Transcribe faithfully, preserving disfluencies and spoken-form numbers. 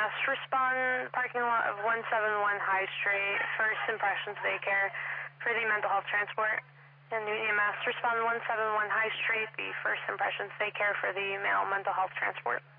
S, respond parking lot of one seventy-one High Street, First Impressions Daycare for the mental health transport. And Newton E M S, respond one seventy-one High Street, the First Impressions Daycare for the male mental health transport.